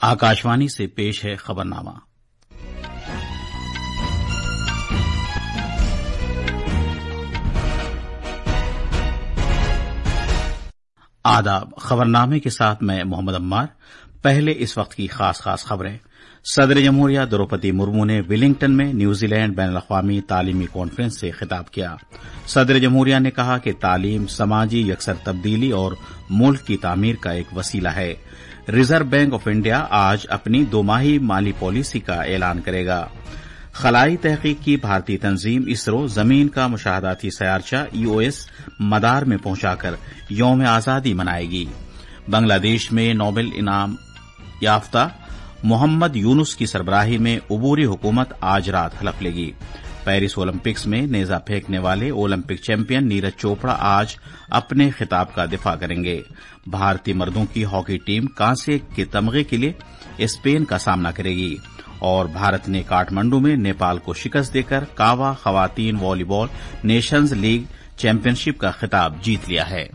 आकाशवाणी से पेश है खबरनामा। आदाब। खबरनामे के साथ मैं मोहम्मद अम्मार। पहले इस वक्त की खास खबरें। सदर जमहूरिया द्रौपदी मुर्मू ने वेलिंगटन में न्यूजीलैंड बैनुल-अक़वामी तालीमी कॉन्फ्रेंस से खिताब किया। सदर जमहूरिया ने कहा कि तालीम समाजी यकसर तब्दीली और मुल्क की तामीर का एक वसीला है। रिजर्व बैंक ऑफ इंडिया आज अपनी दोमाही माली पॉलिसी का ऐलान करेगा। खलाई तहकीक की भारतीय तंजीम इसरो जमीन का मुशाहदाती सयारचा ईओएस मदार में पहुंचाकर यौम आजादी मनाएगी। बांग्लादेश में नोबेल इनाम याफ्ता मोहम्मद यूनुस की सरबराही में उबूरी हुकूमत आज रात हलफ लेगी। पेरिस ओलंपिक्स में नेजा फेंकने वाले ओलंपिक चैंपियन नीरज चोपड़ा आज अपने खिताब का दिफा करेंगे। भारतीय मर्दों की हॉकी टीम कांसे के तमगे के लिए स्पेन का सामना करेगी। और भारत ने काठमांडू में नेपाल को शिकस्त देकर कावा खवातीन वॉलीबॉल नेशंस लीग चैंपियनशिप का खिताब जीत लिया है।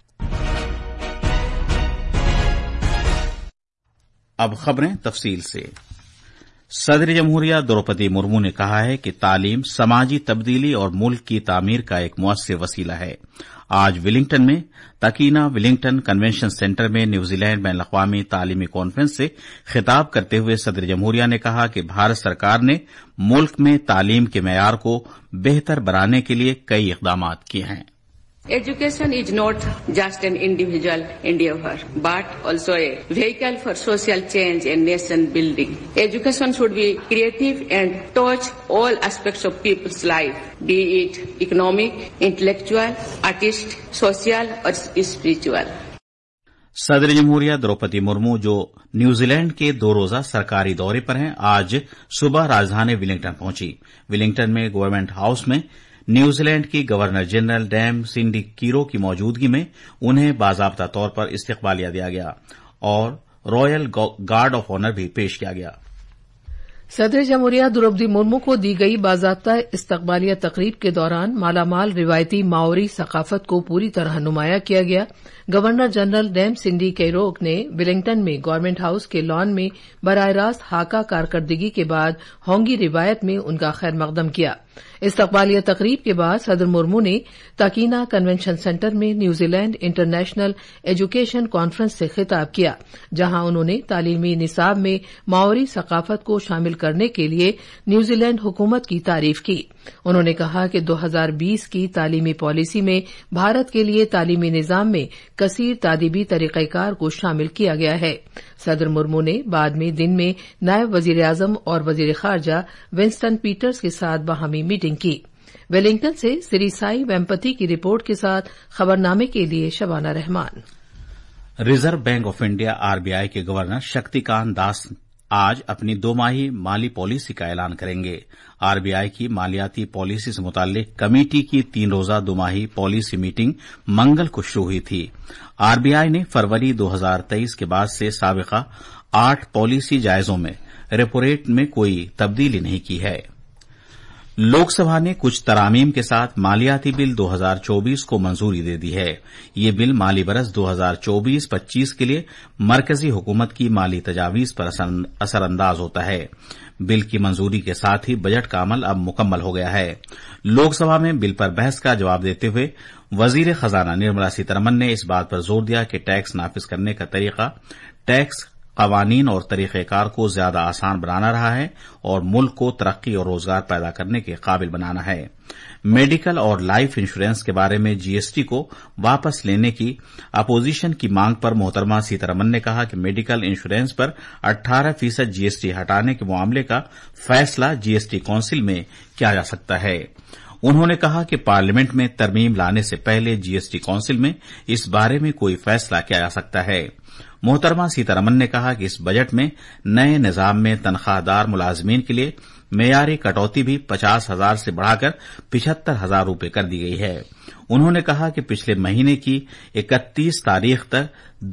अब खबरें तफसील से। सदर जमहूरिया द्रौपदी मुर्मू ने कहा है कि तालीम समाजी तब्दीली और मुल्क की तामीर का एक मुअस्सिर वसीला है। आज वेलिंगटन में तकीना वेलिंगटन कन्वेंशन सेंटर में न्यूजीलैंड बैनुल-अक़वामी तालीमी कॉन्फ्रेंस से खिताब करते हुए सदर जमहूरिया ने कहा कि भारत सरकार ने मुल्क में तालीम के मयार को बेहतर बनाने के लिए कई इक़दाम किए हैं। Education is not just an individual endeavor, but also a vehicle for social change and nation building. Education should be creative and touch all aspects of people's life, be it economic, intellectual, artistic, social or spiritual. सदर जमहूरिया द्रौपदी मुर्मू जो New Zealand के 2 रोजा सरकारी दौरे पर हैं, आज सुबह राजधानी वेलिंगटन पहुंची। वेलिंगटन में गवर्नमेंट हाउस में न्यूजीलैंड की governor general dam Cindy Kiro की मौजूदगी में उन्हें बाज़ाब्ता तौर पर इस्तकबालिया दिया गया और रॉयल गार्ड ऑफ ऑनर भी पेश किया गया। सदर जमहूरिया द्रौपदी मुर्मू को दी गई बाज़ाब्ता इस्तकबालिया तकरीब के दौरान मालामाल रिवायती माओरी सकाफत को पूरी तरह नुमाया किया गया। Governor general dam Cindy Kiro ने वेलिंगटन में गवर्नमेंट हाउस के लॉन में बराह रास्त हाका कारकर्दगी के बाद होंगी रिवायत में उनका खैर मकदम किया। इस्तकबालिया तकरीब के बाद सदर मुर्मू ने तकीना कन्वेंशन सेंटर में न्यूजीलैंड इंटरनेशनल एजुकेशन कॉन्फ्रेंस से खिताब किया, जहां उन्होंने तालीमी निसाब में माओरी सकाफत को शामिल करने के लिए न्यूजीलैंड हुकूमत की तारीफ की। उन्होंने कहा कि 2020 की तालीमी पॉलिसी में भारत के लिए तालीमी निजाम में कसीर तादीबी तरीक़ाकार को शामिल किया गया है। सदर मुर्मू ने बाद में दिन में नायब वजीर आजम और वजीर खारजा विंस्टन पीटर्स के साथ बाहमी मीटिंग की। वेलिंगटन से श्री साई वेम्पति की रिपोर्ट के साथ खबरनामे के लिए Shabana Rahman. Reserve Bank of India RBI के गवर्नर शक्तिकांत दास आज अपनी दोमाही माली पॉलिसी का ऐलान करेंगे। आरबीआई की मालियाती पॉलिसी से मुताल्लिक कमेटी की 3 रोजा दोमाही पॉलिसी मीटिंग मंगल को शुरू हुई थी। आरबीआई ने फरवरी 2023 के बाद से साबिका 8 पॉलिसी जायजों में रेपो रेट में कोई तब्दीली नहीं की है। लोकसभा ने कुछ तरामीम के साथ मालियाती बिल 2024 को मंजूरी दे दी है। ये बिल माली बरस 2024-25 के लिए मरकजी हुकूमत की माली तजावीज पर असरअंदाज होता है। बिल की मंजूरी के साथ ही बजट का अमल अब मुकम्मल हो गया है। लोकसभा में बिल पर बहस का जवाब देते हुए वजीर खजाना निर्मला सीतारमण ने इस बात पर जोर दिया कि टैक्स नाफिज करने का तरीका टैक्स कवानीन और तरीक़ेकार को ज्यादा आसान बनाना रहा है और मुल्क को तरक्की और रोजगार पैदा करने के काबिल बनाना है। मेडिकल और लाइफ इंश्योरेंस के बारे में जीएसटी को वापस लेने की अपोजिशन की मांग पर मोहतरमा सीतारमण ने कहा कि मेडिकल इंश्योरेंस पर 18% जीएसटी हटाने के मामले का फैसला जीएसटी काउंसिल में किया जा सकता है। उन्होंने कहा कि पार्लियामेंट में तरमीम लाने से पहले जीएसटी काउंसिल में इस बारे में कोई फैसला किया जा सकता है। मोहतरमा सीतारमण ने कहा कि इस बजट में नए निजाम में तनख्वाहदार मुलाजमीन के लिए मेयारी कटौती भी 50,000 से बढ़ाकर 75,000 रूपये कर दी गई है। उन्होंने कहा कि पिछले महीने की 31 तारीख तक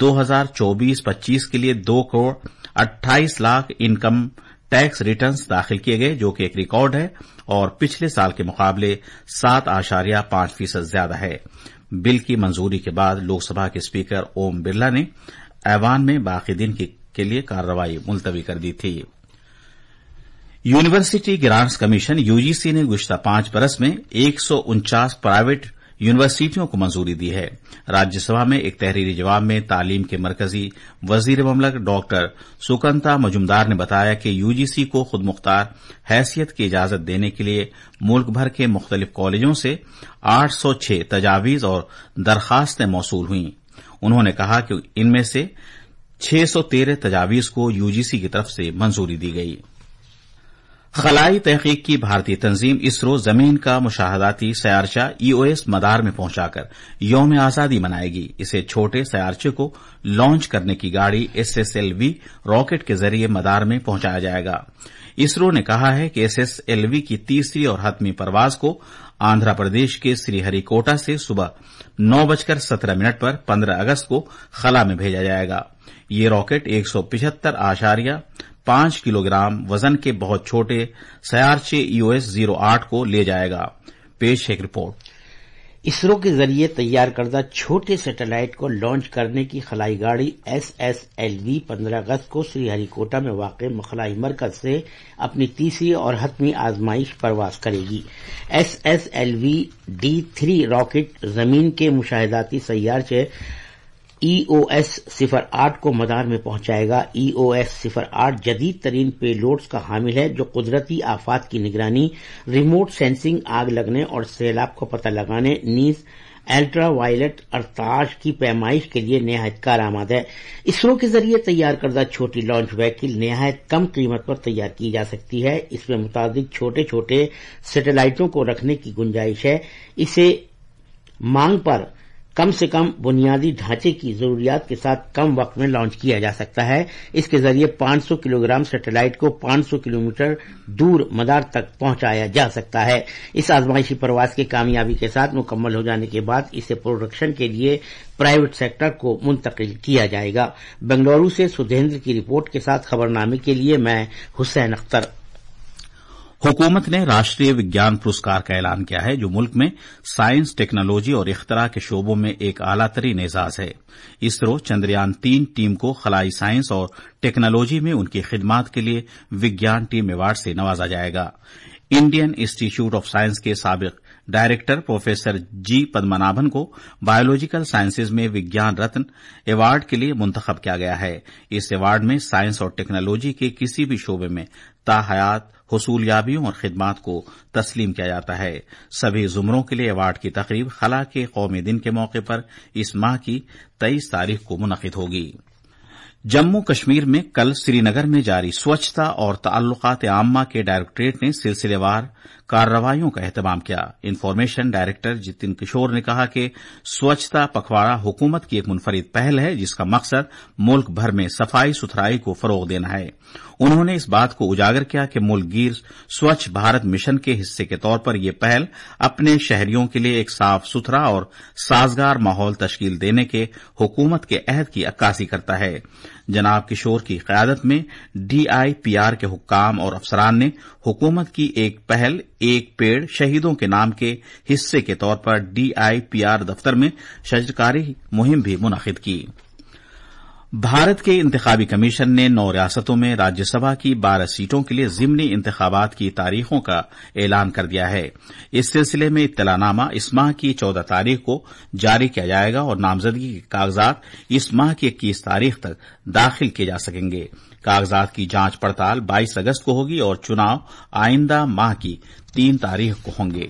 2024-25 के लिए 2 crore 28 lakh income tax returns दाखिल किए गए, जो कि एक रिकॉर्ड है और पिछले साल के मुकाबले 7.5% ज्यादा है। बिल की मंजूरी के बाद लोकसभा के स्पीकर ओम बिरला ने ऐवान में बाकी दिन के लिए कार्रवाई मुलतवी कर दी थी। यूनिवर्सिटी ग्रांट्स कमीशन यूजीसी ने गुज़िश्ता 5 बरस में 149 प्राइवेट यूनिवर्सिटियों को मंजूरी दी है। राज्यसभा में एक तहरीरी जवाब में तालीम के मरकजी वजीर ममलकत डॉक्टर सुकंता मजुमदार ने बताया कि यूजीसी को खुद मुख्तार हैसियत की इजाजत देने के लिए मुल्क भर के मुख्तलिफ कॉलेजों से 806 तजावीज और दरखास्तें मौसूल हुई। उन्होंने कहा कि इनमें से 613 तजावीज को यूजीसी की तरफ से मंजूरी दी गई। खलाई तहकीक की भारतीय तंजीम इसरो जमीन का मुशाहदाती सयारचा ईओएस मदार में पहुंचाकर यौम आजादी मनाएगी। इसे छोटे सयारचे को लॉन्च करने की गाड़ी एसएसएलवी रॉकेट के जरिए मदार में पहुंचाया जाएगा। इसरो ने कहा है कि एसएसएलवी की तीसरी और हतमी परवाज को आंध्र प्रदेश के श्रीहरिकोटा से सुबह 9:17 पर 15 अगस्त को खला में भेजा जाएगा। ये रॉकेट 175.5 किलोग्राम वजन के बहुत छोटे सयारचे EOS-08 को ले जाएगा। पेश एक रिपोर्ट। इसरो के जरिए तैयार करदा छोटे सैटेलाइट को लॉन्च करने की खलाई गाड़ी एसएसएलवी 15 अगस्त को श्रीहरिकोटा में वाक़ खलाई मरकज से अपनी तीसरी और हतमी आजमाइश परवाज करेगी। एसएसएलवी D3 रॉकेट जमीन के मुशाहिदाती सैयारचे EOS-08 को मदार में पहुंचाएगा। EOS-08 जदीद तरीन पेलोड्स का हामिल है जो कुदरती आफात की निगरानी, रिमोट सेंसिंग, आग लगने और सैलाब को पता लगाने, नीज अल्ट्रा वायलेट अरताश की पैमाइश के लिए निहायत कारआमद है। इसरो के जरिए तैयार करदा छोटी लॉन्च व्हीकल निहायत कम कीमत पर तैयार की जा सकती है। इसमें मुताबिक छोटे छोटे सैटेलाइटों को रखने की गुंजाइश है। इसे मांग पर कम से कम बुनियादी ढांचे की जरूरियात के साथ कम वक्त में लॉन्च किया जा सकता है। इसके जरिए 500 किलोग्राम सैटेलाइट को 500 किलोमीटर दूर मदार तक पहुंचाया जा सकता है। इस आजमाइशी प्रवास की कामयाबी के साथ मुकम्मल हो जाने के बाद इसे प्रोडक्शन के लिए प्राइवेट सेक्टर को मुंतकिल किया जाएगा। बेंगलुरु से सुधेंद्र की रिपोर्ट के साथ खबरनामे के लिए मैं हुसैन अख्तर। हुकूमत ने राष्ट्रीय विज्ञान पुरस्कार का ऐलान किया है जो मुल्क में साइंस, टेक्नोलॉजी और इख्तरा के शोबों में एक आला तरीन एजाज है। इसरो चंद्रयान 3 टीम को खलाई साइंस और टेक्नोलॉजी में उनकी खिदमात के लिए विज्ञान टीम अवार्ड से नवाजा जाएगा। इंडियन इंस्टीट्यूट ऑफ साइंस के साबिक डायरेक्टर प्रोफेसर जी पद्मनाभन को बायोलॉजिकल साइंसेज में विज्ञान रत्न अवार्ड के लिए मुंतखब किया गया है। इस अवार्ड में साइंस और टेक्नोलॉजी के किसी भी शोबे में ताहयात हुसूलियाबियों और खिदमात को तस्लीम किया जाता है। सभी जुमरों के लिए अवार्ड की तकरीब खला के कौमी दिन के मौके पर इस माह की 23 तारीख को मुनक़िद होगी। जम्मू कश्मीर में कल श्रीनगर में जारी स्वच्छता और ताल्लुकात आम्मा के डायरेक्टरेट ने सिलसिलेवार कार्रवाइयों का एहतमाम किया। इंफॉर्मेशन डायरेक्टर जितिन किशोर ने कहा कि स्वच्छता पखवाड़ा हुकूमत की एक मुनफरिद पहल है जिसका मकसद मुल्क भर में सफाई सुथराई को फरोग देना है। उन्होंने इस बात को उजागर किया कि मुल्क गिर स्वच्छ भारत मिशन के हिस्से के तौर पर यह पहल अपने शहरियों के लिए एक साफ सुथरा और साजगार माहौल तश्कील देने के हुकूमत के अहद की अक्कासी करता है। जनाब किशोर की क़यादत में DIPR के हुक्काम और अफसरान ने हुकूमत की एक पहल एक पेड़ शहीदों के नाम के हिस्से के तौर पर DIPR दफ्तर में शजरकारी मुहिम भी मुनक़िद की। भारत के इंतखाबी कमीशन ने 9 रियासतों में राज्यसभा की 12 सीटों के लिए ज़िमनी इंतखाबात की तारीखों का ऐलान कर दिया है। इस सिलसिले में इत्तलानामा इस माह की 14 तारीख को जारी किया जाएगा और नामजदगी के कागजात इस माह की 21 तारीख तक दाखिल किए जा सकेंगे। कागजात की जांच पड़ताल 22 अगस्त को होगी और चुनाव आइंदा माह की 3 तारीख को होंगे।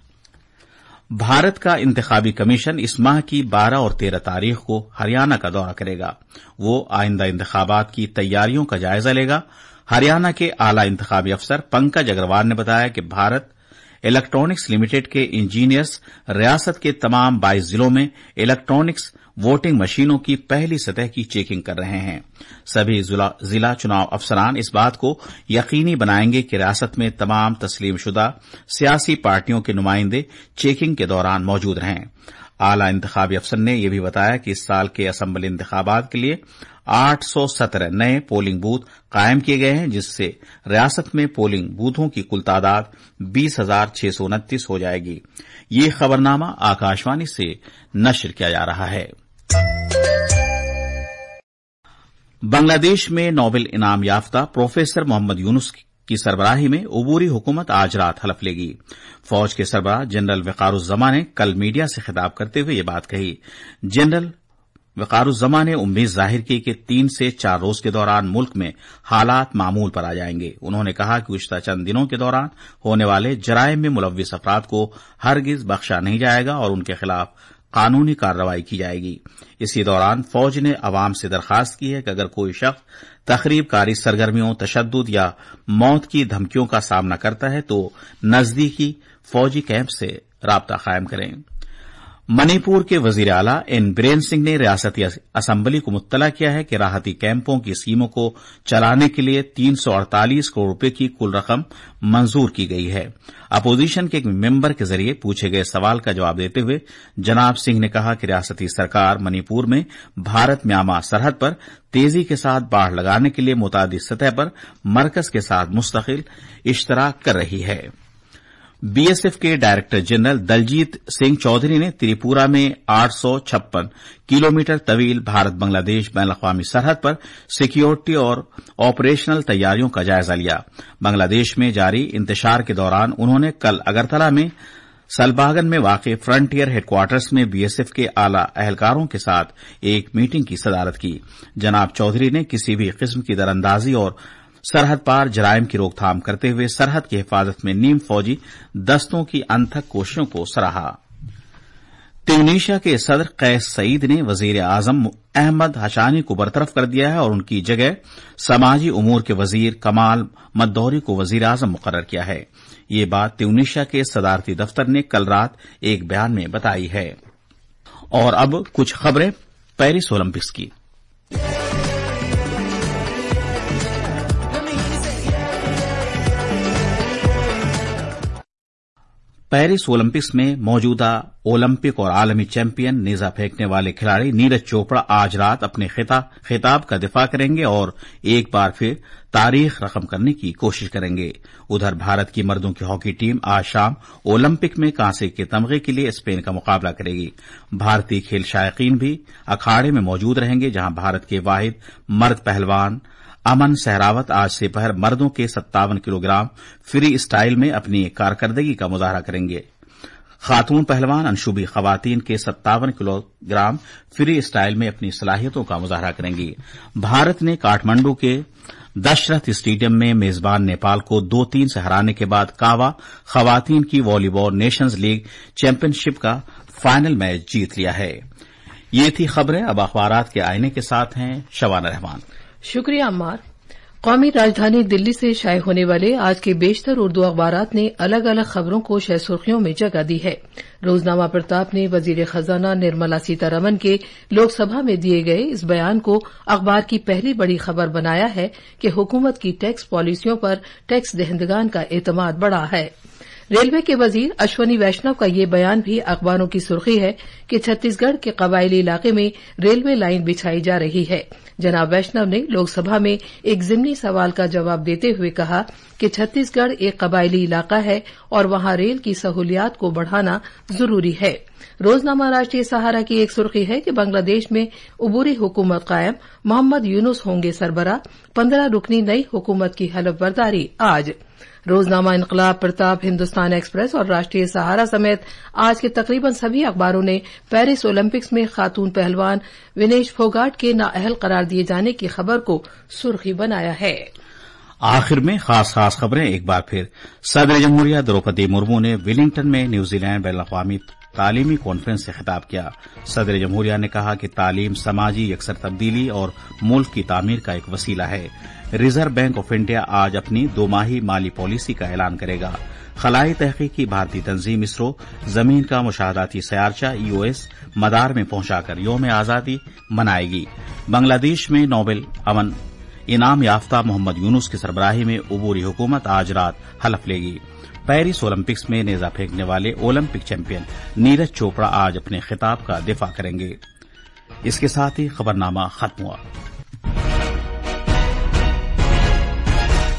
भारत का इंतखाबी कमीशन इस माह की 12 और 13 तारीख को हरियाणा का दौरा करेगा। वो आइंदा इंतखाबात की तैयारियों का जायजा लेगा। हरियाणा के आला इंतखाबी अफसर पंकज अग्रवाल ने बताया कि भारत इलेक्ट्रॉनिक्स लिमिटेड के इंजीनियर्स रियासत के तमाम 22 जिलों में इलेक्ट्रॉनिक्स वोटिंग मशीनों की पहली सतह की चेकिंग कर रहे हैं। सभी जिला चुनाव अफसरान इस बात को यकीनी बनाएंगे कि रियासत में तमाम तस्लीमशुदा सियासी पार्टियों के नुमाइंदे चेकिंग के दौरान मौजूद रहें। आला इंतखाबी अफसर ने यह भी बताया कि इस साल के असम्बली इंतखाबात के लिए 817 नए पोलिंग बूथ कायम किए गए हैं, जिससे रियासत में पोलिंग बूथों की कुल तादाद 20,629 हो जाएगी। ये खबरनामा आकाशवाणी से नश्र किया जा रहा है। बांग्लादेश में नोबेल इनाम याफ्ता प्रोफेसर मोहम्मद यूनुस की सरबराही में उबूरी हुकूमत आज रात हलफ लेगी। फौज के सरबराह जनरल वकारुज्जमा ने कल मीडिया से खिताब करते हुए ये बात कही। जनरल वकारुज्जमा ने उम्मीद जाहिर की कि 3 से 4 रोज के दौरान मुल्क में हालात मामूल पर आ जाएंगे। उन्होंने कहा कि गुज़िश्ता चंद दिनों के दौरान होने वाले जराइम में मुलव्विस अफराद को हरगिज बख्शा नहीं जाएगा और उनके खिलाफ कानूनी कार्रवाई की जाएगी। इसी दौरान फौज ने अवाम से दरखास्त की है कि अगर कोई शख्स तखरीबकारी सरगर्मियों, तशद्दुद या मौत की धमकियों का सामना करता है तो नजदीकी फौजी कैंप से राब्ता कायम करें। मणिपुर के वजीर आला एन बीरेन सिंह ने रियासती असम्बली को मुत्तला किया है कि राहती कैंपों की स्कीमों को चलाने के लिए 348 करोड़ रुपए की कुल रकम मंजूर की गई है। अपोजिशन के एक मेंबर के जरिए पूछे गए सवाल का जवाब देते हुए जनाब सिंह ने कहा कि रियासती सरकार मणिपुर में भारत म्यांमार सरहद पर तेजी के साथ बाढ़ लगाने के लिए मुतादिद सतह पर मरकज के साथ मुस्तकिल इश्तराक कर रही है। बीएसएफ के डायरेक्टर जनरल दलजीत सिंह चौधरी ने त्रिपुरा में 856 किलोमीटर तवील भारत बांग्लादेश बैन अवी सरहद पर सिक्योरिटी और ऑपरेशनल तैयारियों का जायजा लिया। बांग्लादेश में जारी इंतशार के दौरान उन्होंने कल अगरतला में सलबागन में वाक़ फ्रंटियर हेडक्वार्टर्स में बीएसएफ के आला अहलकारों के साथ एक मीटिंग की सदारत की। जनाब चौधरी ने किसी भी किस्म की दरअंदाजी और सरहद पार जराइम की रोकथाम करते हुए सरहद की हिफाजत में नीम फौजी दस्तों की अनथक कोशिशों को सराहा। ट्यूनीशिया के सदर कैस सईद ने वजीर आजम अहमद हशानी को बरतरफ कर दिया है और उनकी जगह समाजी उमूर के वजीर कमाल मद्दौरी को वजीर आजम मुकर्रर किया है। ये बात ट्यूनीशिया के सदारती दफ्तर ने कल रात एक बयान में बताई है। और अब कुछ खबरें पेरिस ओलंपिक्स की। पेरिस ओलंपिक्स में मौजूदा ओलंपिक और आलमी चैंपियन नेजा फेंकने वाले खिलाड़ी नीरज चोपड़ा आज रात अपने खिताब का दिफा करेंगे और एक बार फिर तारीख रकम करने की कोशिश करेंगे। उधर भारत की मर्दों की हॉकी टीम आज शाम ओलंपिक में कांसे के तमगे के लिए स्पेन का मुकाबला करेगी। भारतीय खेल शायकीन भी अखाड़े में मौजूद रहेंगे, जहां भारत के वाहिद मर्द पहलवान अमन सहरावत आज से पहर मर्दों के 57 किलोग्राम फ्री स्टाइल में अपनी कारकर्दगी का मुजाहरा करेंगे। खातून पहलवान अंशुबी खवातीन के 57 किलोग्राम फ्री स्टाइल में अपनी सलाहियतों का मुजाहरा करेंगी। भारत ने काठमांडू के दशरथ स्टेडियम में मेजबान नेपाल को 2-3 से हराने के बाद कावा खवातीन की वॉलीबॉल नेशंस लीग चैंपियनशिप का फाइनल मैच जीत लिया है। ये थी खबरें। अब अखबारात के आईने के साथ हैं शबाना रहमान। शुक्रिया अम्मार। कौमी राजधानी दिल्ली से शाये होने वाले आज के बेशतर उर्दू अखबारात ने अलग अलग खबरों को शह सुर्खियों में जगह दी है। रोजनामा प्रताप ने वजीर खजाना निर्मला सीतारमण के लोकसभा में दिए गए इस बयान को अखबार की पहली बड़ी खबर बनाया है कि हुकूमत की टैक्स पॉलिसियों पर टैक्स दहंदगान का एतमाद बढ़ा है। रेलवे के वजीर अश्वनी वैष्णव का ये बयान भी अखबारों की सुर्खी है कि छत्तीसगढ़ के कबायली इलाके में रेलवे लाइन बिछाई जा रही है। जनाब वैष्णव ने लोकसभा में एक ज़िमनी सवाल का जवाब देते हुए कहा कि छत्तीसगढ़ एक कबायली इलाका है और वहां रेल की सहूलियात को बढ़ाना जरूरी है। रोजनामा राष्ट्रीय सहारा की एक सुर्खी है कि बांग्लादेश में उबूरी हुकूमत कायम, मोहम्मद यूनुस होंगे सरबराह, 15 रुकनी नई हुकूमत की हलफबरदारी आज। रोजनामा इनकलाब, प्रताप, हिन्दुस्तान एक्सप्रेस और राष्ट्रीय सहारा समेत आज के तकरीबन सभी अखबारों ने पेरिस ओलंपिक्स में खातून पहलवान विनेश फोगाट के नाअहल करार दिए जाने की खबर को सुर्खी बनाया है। आखिर में खास खबरें एक बार फिर। सदर जमहूरिया द्रौपदी मुर्मू ने वेलिंगटन में न्यूजीलैंड बैन अवी तालीमी कॉन्फ्रेंस से खिताब किया। सदर जमहूरिया ने कहा कि तालीम समाजी यकसर तब्दीली और मुल्क की तामीर का एक वसीला है। रिजर्व बैंक ऑफ इंडिया आज अपनी 2 माही माली पॉलिसी का ऐलान करेगा। खलाई तहकीकी भारतीय तंजीम इसरो जमीन का मुशाहदाती सयारचा EOS मदार में पहुंचाकर यौम आजादी मनाएगी। बांग्लादेश में नोबेल अमन इनाम याफ्ता मोहम्मद यूनुस की सरबराही में उबूरी हुकूमत आज रात हलफ लेगी। पेरिस ओलंपिक्स में नेजा फेंकने वाले ओलंपिक चैंपियन नीरज चोपड़ा आज अपने खिताब का दिफा करेंगे। इसके साथ ही खबरनामा खत्म हुआ।